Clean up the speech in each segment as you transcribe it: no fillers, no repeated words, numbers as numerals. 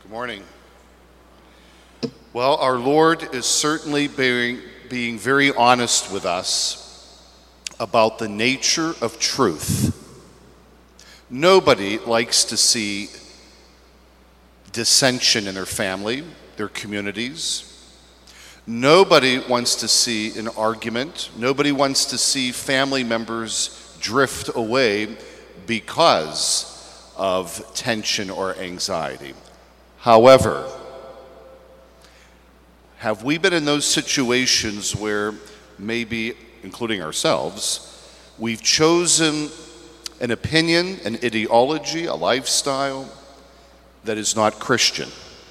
Good morning. Well, our Lord is certainly being very honest with us about the nature of truth. Nobody likes to see dissension in their family, their communities. Nobody wants to see an argument. Nobody wants to see family members drift away because of tension or anxiety. However, have we been in those situations where maybe, including ourselves, we've chosen an opinion, an ideology, a lifestyle that is not Christian?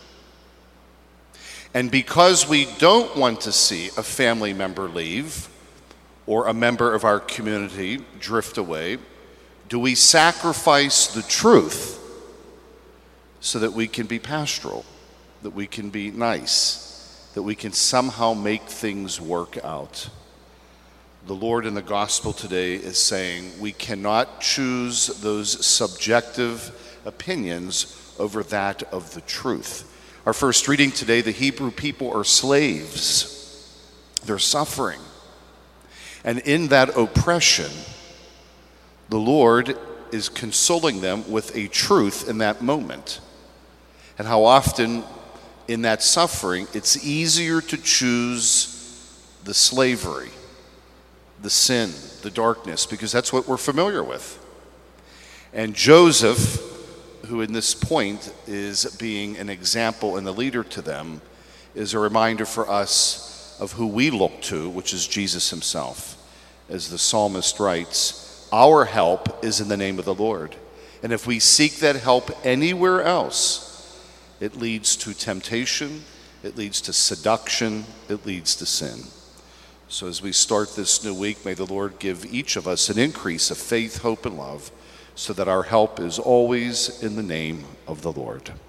And because we don't want to see a family member leave or a member of our community drift away, do we sacrifice the truth so that we can be pastoral, that we can be nice, that we can somehow make things work out? The Lord in the gospel today is saying we cannot choose those subjective opinions over that of the truth. Our first reading today, the Hebrew people are slaves. They're suffering. And in that oppression, the Lord is consoling them with a truth in that moment. And how often in that suffering, it's easier to choose the slavery, the sin, the darkness, because that's what we're familiar with. And Joseph, who in this point is being an example and the leader to them, is a reminder for us of who we look to, which is Jesus himself. As the psalmist writes, our help is in the name of the Lord. And if we seek that help anywhere else, it leads to temptation, it leads to seduction, it leads to sin. So as we start this new week, may the Lord give each of us an increase of faith, hope, and love, so that our help is always in the name of the Lord.